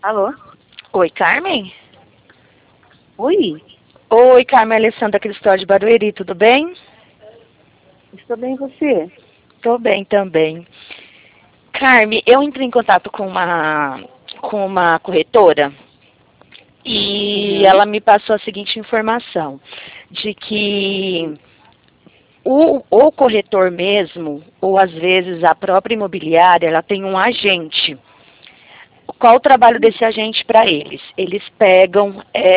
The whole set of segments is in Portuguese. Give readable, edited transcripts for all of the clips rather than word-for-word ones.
Alô? Oi, Carmen? Oi, Oi, Carmen Alessandra Cristóvão de Barueri, tudo bem? estou bem, e você? Tô bem também. Carmen, eu entrei em contato com uma corretora e Uhum. ela me passou a seguinte informação, de que o corretor mesmo, ou às vezes a própria imobiliária, ela tem um agente. Qual o trabalho desse agente para eles? Eles pegam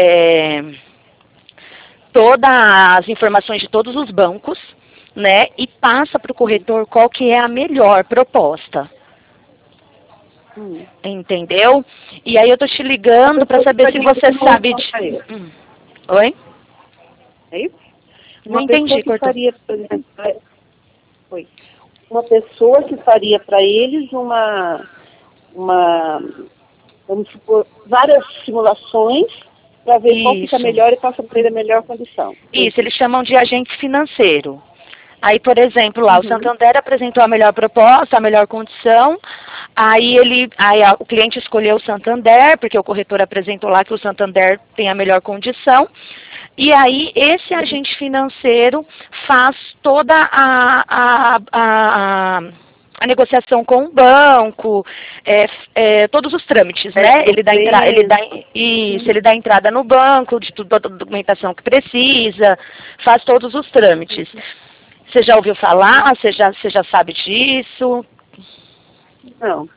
todas as informações de todos os bancos, né, e passa para o corretor qual que é a melhor proposta. Hum. Entendeu? E aí eu tô te ligando para saber se você sabe de... Oi? É isso? Não Uma pessoa entendi, que cortou. faria, por exemplo, oi. Uma pessoa que faria para eles uma, vamos supor, várias simulações para ver qual fica Isso. melhor e passa para ele a melhor condição. Isso, eles chamam de agente financeiro. Aí, por exemplo, lá o Uhum. Santander apresentou a melhor proposta, a melhor condição. O cliente escolheu o Santander, porque o corretor apresentou lá que o Santander tem a melhor condição. E aí, esse agente financeiro faz toda a negociação com o banco, todos os trâmites, né? Ele dá entrada no banco, de toda a documentação que precisa, faz todos os trâmites. Você já ouviu falar? Você já sabe disso? Não.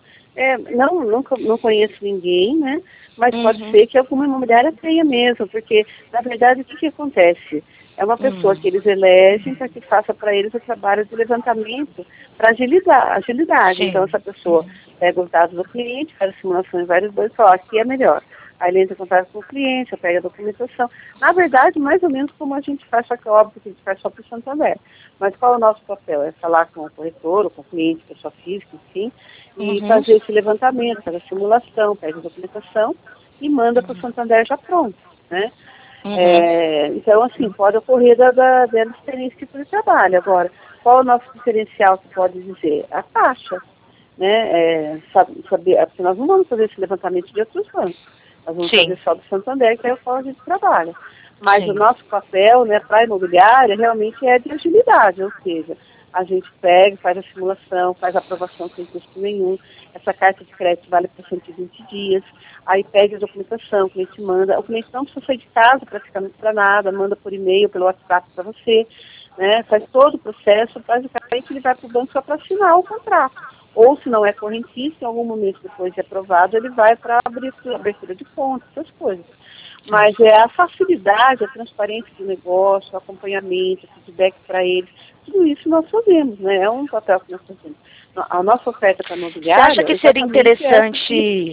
Não conheço ninguém, né? Mas pode Uhum. ser que alguma imobiliária tenha mesmo, porque, na verdade, o que acontece? É uma pessoa que eles elegem para que faça para eles o trabalho de levantamento para agilidade. Então, Sim. essa pessoa pega os dados do cliente, faz a simulação em vários bancos e fala, aqui é melhor. Aí ele entra em contato com o cliente, pega a documentação. Na verdade, mais ou menos como a gente faz, só que é óbvio que a gente faz só para o Santander. Mas qual é o nosso papel? É falar com o corretor, ou com o cliente, pessoa física, enfim, e Uhum. fazer esse levantamento, fazer a simulação, pega a documentação e manda para o Santander já pronto, né? Uhum. Então, assim, pode ocorrer delas terem esse tipo de trabalho. Agora, qual é o nosso diferencial que pode dizer? A taxa, né? Saber, porque nós não vamos fazer esse levantamento de outros bancos. Nós vamos Sim. fazer só do Santander, que é o qual a gente trabalha. Mas o Sim. nosso papel, né, para a imobiliária, realmente é de agilidade, ou seja, a gente pega, faz a simulação, faz a aprovação sem custo nenhum. Essa carta de crédito vale por 120 dias. Aí pega a documentação, o cliente manda. O cliente não precisa sair de casa praticamente para nada, manda por e-mail, pelo WhatsApp para você, né? Faz todo o processo, basicamente ele vai para o banco só para assinar o contrato. Ou se não é correntista, em algum momento depois de aprovado, ele vai para abertura de conta, essas coisas. Mas é a facilidade, a transparência do negócio, o acompanhamento, o feedback para eles, tudo isso nós fazemos, né? É um papel que nós fazemos. A nossa oferta para a Você acha imobiliária que é seria exatamente essa. interessante...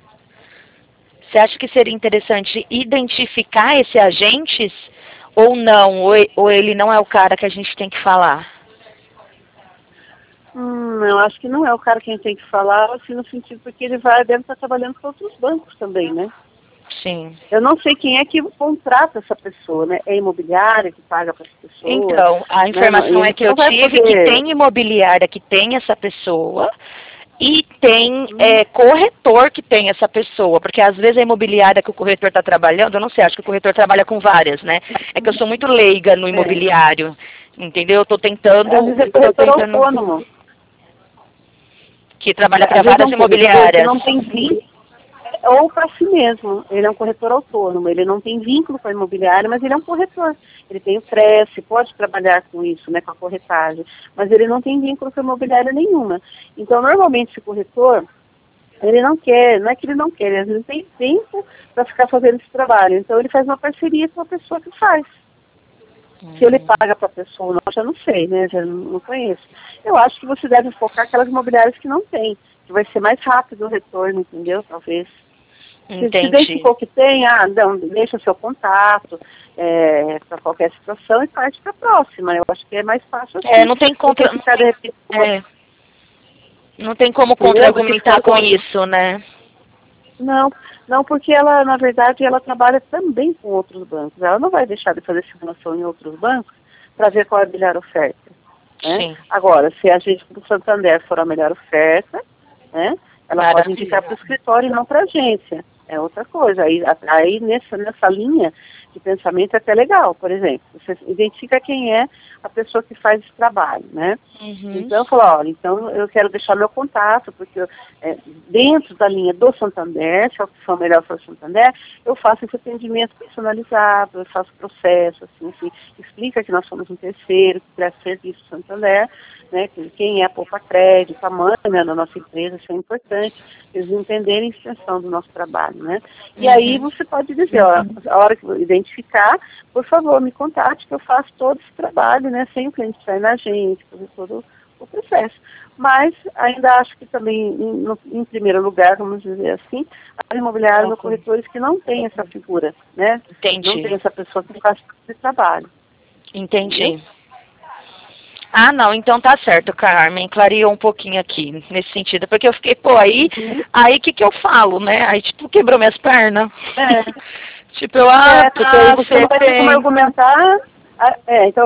Você acha que seria interessante identificar esse agentes ou não? Ou ele não é o cara que a gente tem que falar? Eu acho que não é o cara que a gente tem que falar, assim, no sentido porque ele deve estar trabalhando com outros bancos também, né? Sim. Eu não sei quem é que contrata essa pessoa, né? É a imobiliária que paga para essa pessoa, Então, a né? informação é que Você eu não vai tive que poder... tem imobiliária que tem essa pessoa e tem Hum, corretor que tem essa pessoa, porque às vezes a imobiliária que o corretor está trabalhando, eu não sei, acho que o corretor trabalha com várias, né? É que eu sou muito leiga no é. imobiliário, entendeu? Às vezes é corretor autônomo. Que trabalha para Às vezes é várias um corretor que imobiliárias. não tem vínculo, ou para si mesmo. Ele é um corretor autônomo, ele não tem vínculo com a imobiliária, mas ele é um corretor. Ele tem o CRES, pode trabalhar com isso, né, com a corretagem, mas ele não tem vínculo com a imobiliária nenhuma. Então, normalmente, esse corretor, ele não quer, não é que ele não quer, ele não tem tempo para ficar fazendo esse trabalho. Então, ele faz uma parceria com a pessoa que faz. Se ele paga para a pessoa ou não, eu já não sei, né? Já não conheço. Eu acho que você deve focar aquelas imobiliárias que não tem, que vai ser mais rápido o retorno, entendeu? Talvez. Se Entendi. identificou que tem, não, deixa seu contato para qualquer situação e parte para a próxima. Eu acho que é mais fácil assim Não tem do que contra, ficar de repente não tem como entendeu? Do que contra-argumentar ficar com isso, né? Não, não, porque ela, na verdade, ela trabalha também com outros bancos. Ela não vai deixar de fazer simulação em outros bancos para ver qual é a melhor oferta. Né? Sim. Agora, se a gente do Santander for a melhor oferta, né, Ela pode indicar para o escritório e não para a agência. É outra coisa. Aí nessa linha de pensamento é até legal, por exemplo. Você identifica quem é a pessoa que faz esse trabalho, né? Então, fala, olha, então eu quero deixar meu contato, porque dentro da linha do Santander, se a opção melhor for o Santander, eu faço esse atendimento personalizado, eu faço processo, assim, explica que nós somos um terceiro, que presta serviço do Santander, né, quem é a Poupa Crédito, a mãe, né, da nossa empresa, isso é importante, eles entenderem a extensão do nosso trabalho, né? E aí você pode dizer, ó, a hora que eu identificar, por favor, me contate, que eu faço todo esse trabalho, né, sem o cliente sair na agência, fazer todo o processo. Mas ainda acho que também, em primeiro lugar, vamos dizer assim, as imobiliárias ou corretores que não têm essa figura, né? Entendi. Não tem essa pessoa que faz esse trabalho. Entendi. Entendeu? Ah, não, então tá certo, Carmen, clareou um pouquinho aqui, nesse sentido, porque eu fiquei, pô, aí o que eu falo, né? Aí, tipo, quebrou minhas pernas. Tipo, porque aí você não vai ter como argumentar. Então,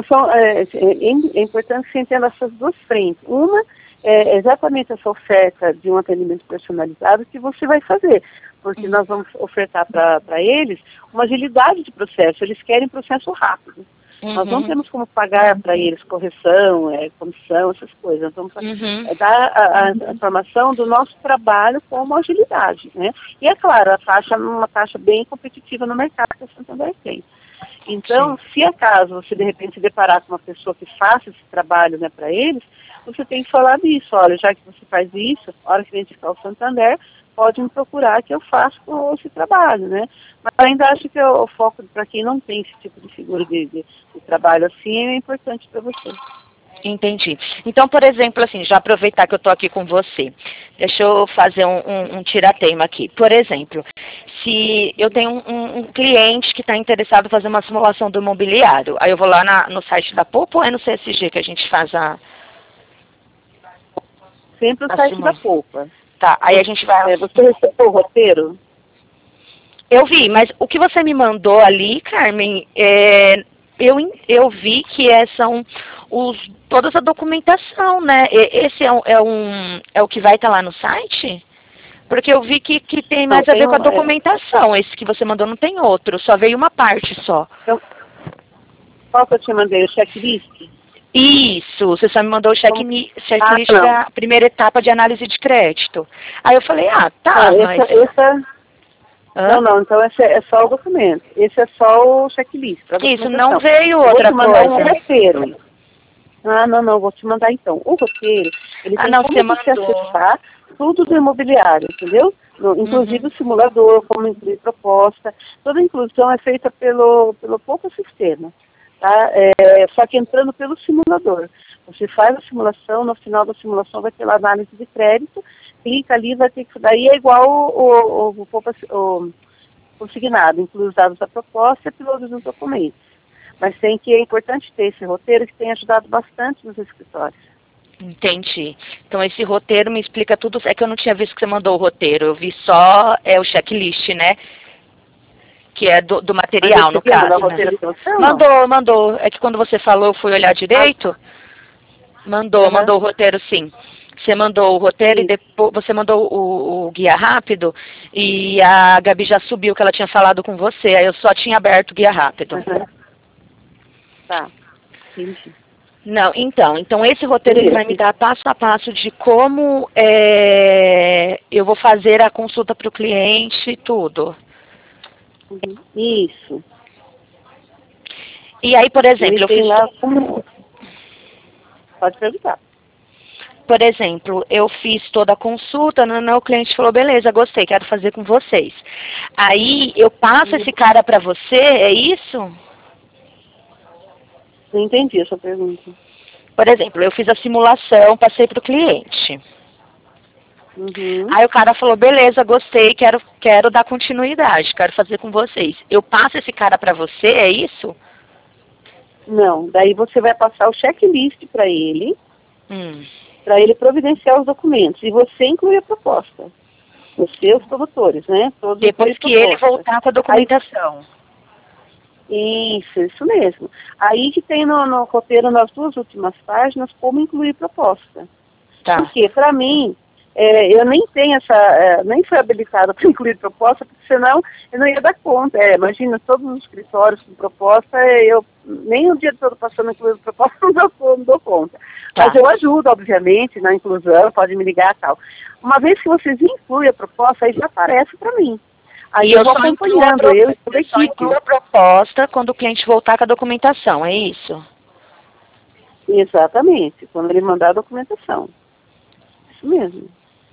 é importante que você entenda essas duas frentes. Uma é exatamente essa oferta de um atendimento personalizado que você vai fazer, porque nós vamos ofertar para eles uma agilidade de processo, eles querem processo rápido. Nós não temos como pagar para eles correção, comissão, essas coisas. Nós vamos dar a informação do nosso trabalho como agilidade, né? E é claro, uma taxa bem competitiva no mercado que a Santander tem. Então, se acaso você de repente se deparar com uma pessoa que faça esse trabalho, né, para eles, você tem que falar disso. Olha, já que você faz isso, a hora que identificar o Santander, pode me procurar que eu faço esse trabalho, né? Mas ainda acho que o foco para quem não tem esse tipo de figura de trabalho assim é importante para você. Entendi. Então, por exemplo, assim, já aproveitar que eu estou aqui com você, deixa eu fazer um tirateima aqui. Por exemplo, se eu tenho um cliente que está interessado em fazer uma simulação do imobiliário, aí eu vou lá no site da Poupa ou é no CSG que a gente faz Sempre o site da Poupa. Tá, aí a gente vai... Você recebeu o roteiro? Eu vi, mas o que você me mandou ali, Carmen, eu vi que são toda a documentação, né? Esse é o que vai estar lá no site? Porque eu vi que tem mais a ver com a documentação. Esse que você mandou não tem outro, só veio uma parte só. Então, qual que eu te mandei? O checklist? Isso, você só me mandou o checklist da primeira etapa de análise de crédito. Aí eu falei, Não, então esse é só o documento. Esse é só o checklist. Isso, não veio outra coisa. Vou te mandar um roteiro. Não, vou te mandar então. O roteiro, ele tem como você acessar tudo do imobiliário, entendeu? Inclusive o simulador, como incluir proposta. Toda a inclusão é feita pelo Poupa Sistema. Tá? Só que entrando pelo simulador. Você faz a simulação, no final da simulação vai ter a análise de crédito, clica ali, vai ter que... Daí é igual o consignado, inclui os dados da proposta e todos os documentos. Mas é importante ter esse roteiro que tem ajudado bastante nos escritórios. Entendi. Então esse roteiro me explica tudo. É que eu não tinha visto que você mandou o roteiro, eu vi só o checklist, né? Que é do material, no caso. Né? Mandou. É que quando você falou, eu fui olhar direito. Mandou o roteiro, sim. Você mandou o roteiro e depois você mandou o guia rápido e a Gabi já subiu que ela tinha falado com você. Aí eu só tinha aberto o guia rápido. Tá. Entendi. Não, então esse roteiro ele vai me dar passo a passo de como eu vou fazer a consulta para o cliente e tudo. Isso. E aí, por exemplo, eu fiz... Pode perguntar. Por exemplo, eu fiz toda a consulta, o cliente falou, beleza, gostei, quero fazer com vocês. Aí eu passo esse cara para você, é isso? Não entendi essa pergunta. Por exemplo, eu fiz a simulação, passei para o cliente. Aí o cara falou, beleza, gostei, quero dar continuidade, quero fazer com vocês. Eu passo esse cara para você, é isso? Não, daí você vai passar o checklist para ele providenciar os documentos. E você inclui a proposta. Você, os promotores, né? Todos depois que ele voltar com a documentação. Isso mesmo. Aí que tem no roteiro, nas duas últimas páginas, como incluir proposta. Tá. Porque, para mim, eu nem tenho nem fui habilitada para incluir proposta, porque senão eu não ia dar conta. Imagina, todos os escritórios com proposta, eu nem o dia todo passando incluindo proposta, não dou conta. Tá. Mas eu ajudo, obviamente, na inclusão, pode me ligar e tal. Uma vez que vocês incluem a proposta, aí já aparece para mim. Aí eu vou acompanhando, eu e toda a só equipe. incluo a proposta quando o cliente voltar com a documentação, é isso? Exatamente, quando ele mandar a documentação. Isso mesmo.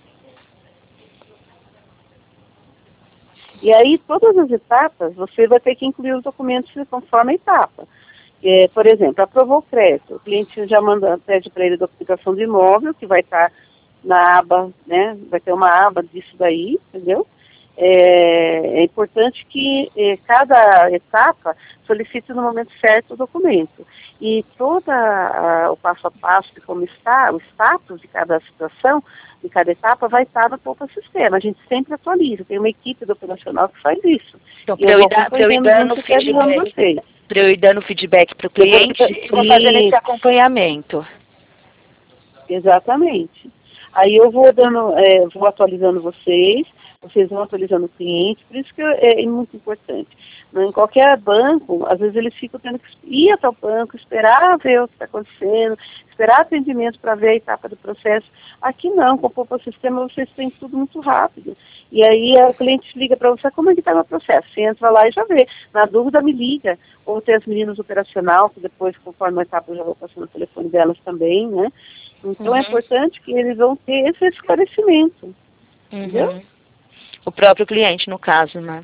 E aí, todas as etapas, você vai ter que incluir os documentos conforme a etapa. Por exemplo, aprovou o crédito, o cliente já pede para ele a documentação do imóvel, que vai estar na aba, né, vai ter uma aba disso daí, entendeu? É importante que cada etapa solicite no momento certo o documento. E todo o passo a passo de como está, o status de cada situação, de cada etapa, vai estar no Poupa Sistema. A gente sempre atualiza, tem uma equipe do operacional que faz isso. Então, para eu ir dando feedback para o cliente, eu vou fazendo esse acompanhamento. Exatamente. Aí eu vou vou atualizando vocês vão atualizando o cliente, por isso que é muito importante. Em qualquer banco, às vezes eles ficam tendo que ir até o banco, esperar ver o que está acontecendo, esperar atendimento para ver a etapa do processo. Aqui não, com o Poupa Sistema vocês têm tudo muito rápido. E aí o cliente liga para você, como é que está o processo? Você entra lá e já vê. Na dúvida, me liga. Ou tem as meninas operacional, que depois, conforme a etapa, eu já vou passando o telefone delas também, né? Então é importante que eles vão ter esse esclarecimento. Entendeu? O próprio cliente, no caso, né?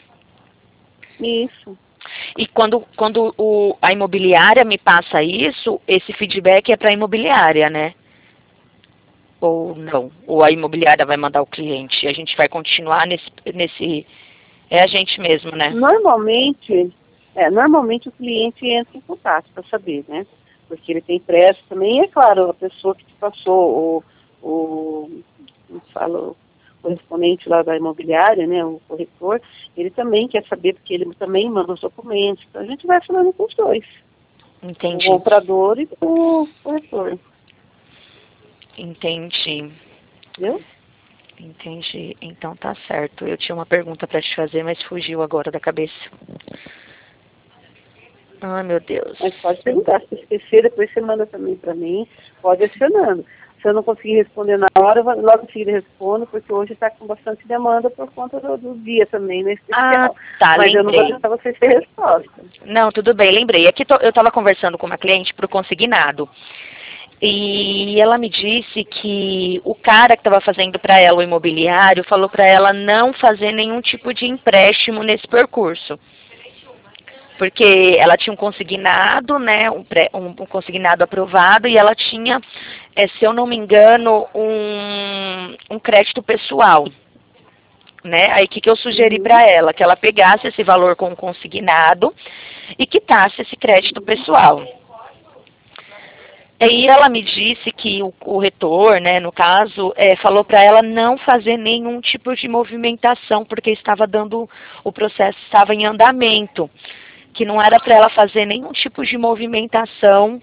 Isso. E quando a imobiliária me passa isso, esse feedback é para a imobiliária, né? Ou não? Ou a imobiliária vai mandar o cliente? A gente vai continuar nesse... É a gente mesmo, né? Normalmente o cliente entra em contato para saber, né? Porque ele tem pressa também. E é claro, a pessoa que te passou, como falo, o correspondente lá da imobiliária, né, o corretor, ele também quer saber, porque ele também manda os documentos. Então a gente vai falando com os dois. Entendi. O comprador e o corretor. Entendi. Entendeu? Entendi. Então tá certo. Eu tinha uma pergunta para te fazer, mas fugiu agora da cabeça. Ai, meu Deus. Mas pode perguntar. Se esquecer, depois você manda também para mim. Pode acionando. Se eu não conseguir responder na hora, eu logo em seguida respondo, porque hoje está com bastante demanda por conta do dia também, né, especial. Tá, mas lembrei. eu não vou deixar vocês ter resposta. Não, tudo bem, lembrei. Aqui eu estava conversando com uma cliente para o consignado. E ela me disse que o cara que estava fazendo para ela o imobiliário falou para ela não fazer nenhum tipo de empréstimo nesse percurso. Porque ela tinha um consignado, né, um consignado aprovado, e ela tinha, se eu não me engano, um crédito pessoal. Né? Aí o que eu sugeri para ela? Que ela pegasse esse valor com o consignado e quitasse esse crédito pessoal. Aí ela me disse que o corretor, né, no caso, falou para ela não fazer nenhum tipo de movimentação, porque o processo estava em andamento, que não era para ela fazer nenhum tipo de movimentação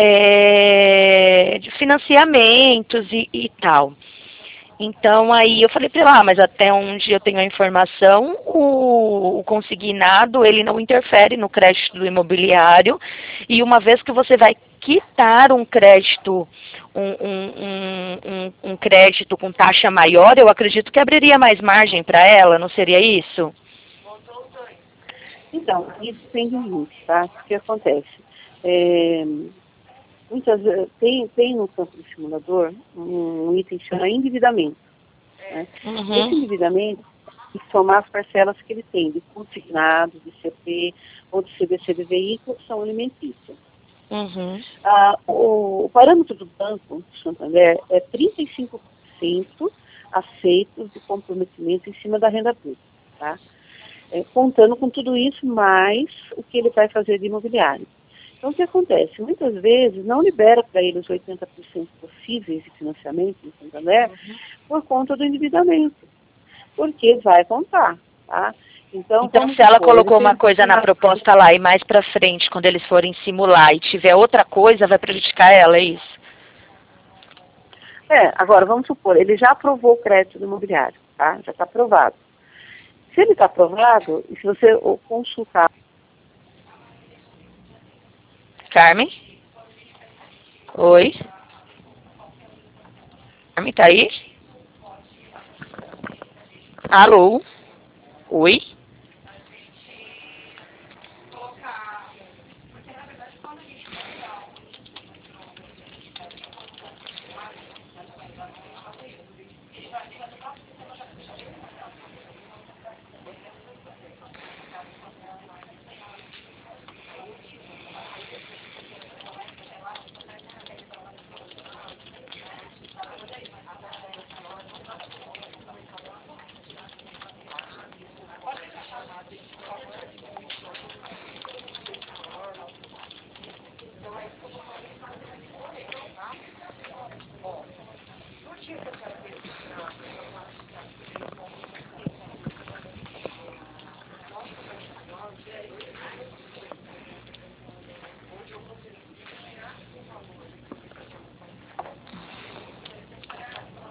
de financiamentos e tal. Então, aí eu falei para ela, mas até onde eu tenho a informação, o consignado, ele não interfere no crédito do imobiliário, e uma vez que você vai quitar um crédito, um crédito com taxa maior, eu acredito que abriria mais margem para ela, não seria isso? Então, isso depende muito, tá? O que acontece? Muitas vezes, tem no campo do simulador um item que chama endividamento. Né? Esse endividamento tem que somar as parcelas que ele tem, de consignado, de CP, ou de CDC de veículo, são alimentícias. O parâmetro do Banco Santander é 35% aceitos de comprometimento em cima da renda bruta, tá? Contando com tudo isso, mais o que ele vai fazer de imobiliário. Então, o que acontece? Muitas vezes não libera para ele os 80% possíveis de financiamento no Santander por conta do endividamento, porque vai contar, tá? Então Se ela colocou uma coisa na proposta lá e mais para frente, quando eles forem simular e tiver outra coisa, vai prejudicar ela, é isso? Agora, vamos supor, ele já aprovou o crédito do imobiliário, tá? Já está aprovado. Se ele está aprovado, e se você consultar... Carmen? Oi? Carmen, tá aí? Alô? Oi?